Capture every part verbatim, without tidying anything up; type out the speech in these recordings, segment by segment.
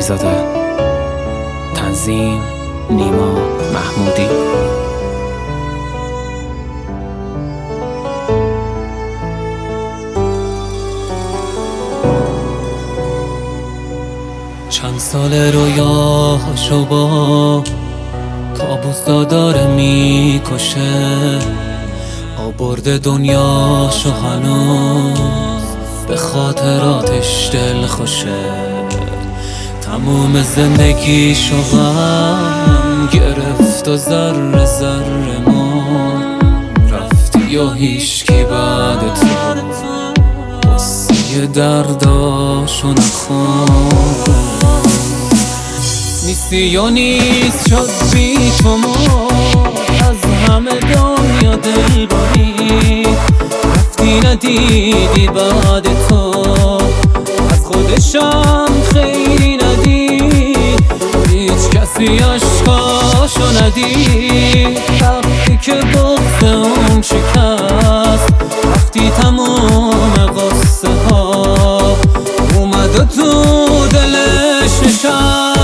زاده. تنظیم نیما محمودی. چند سال رویاهاشو با کابوسا داره میکشه، آورده دنیاشو هنوز به خاطراتش دل خوشه. تموم زندگیشو غم گرفت و ذره ذره ما رفتی و هیچکی بعد تو قصه درداشو نخون. نیستی یا نیست شد بی تو ما از همه دنیا دل بری، رفتی ندیدی بعد تو از خودشم خیلی ندید، هیچ کسی عشقاشو ندید. وقتی که بغض اون شکست، وقتی تموم قصه ها اومد و تو دلش نشست.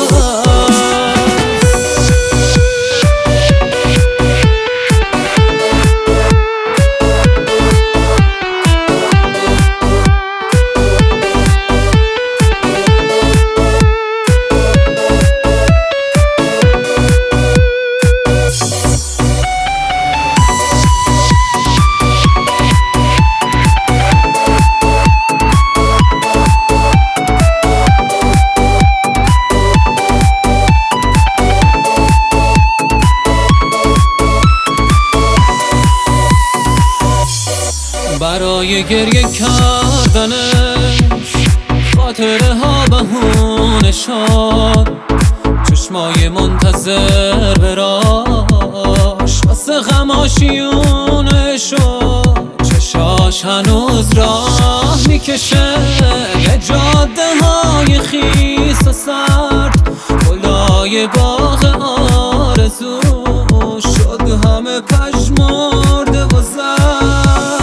برای گریه کردنش خاطره ها بهونشان، چشمای منتظر براش واسه غماشیونشو، چشاش هنوز راه میکشه یه جاده های خیس و سرد، گلای باغ آرزو شد همه پژمرده و زرد.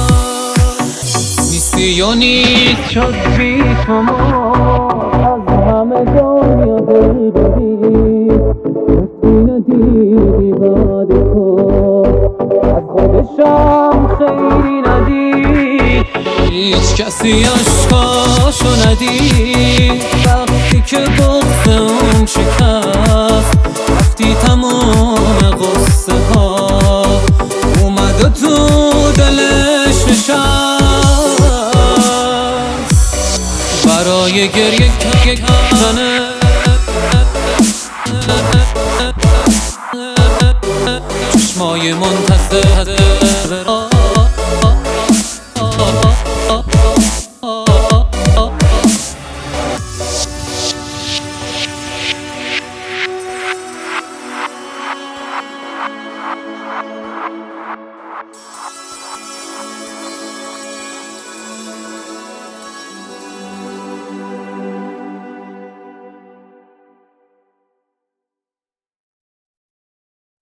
یا نیست شد بی تو ما از همه دنیا دل بری، رفتی ندیدی بعد تو از خودشم خیلی ندید، هیچ کسی عشقاشو ندید. وقتی که بغض اون شکست، وقتی تموم قصه ها اومد و تو دلش نشست. برای گریه کردنه چشمای منتظر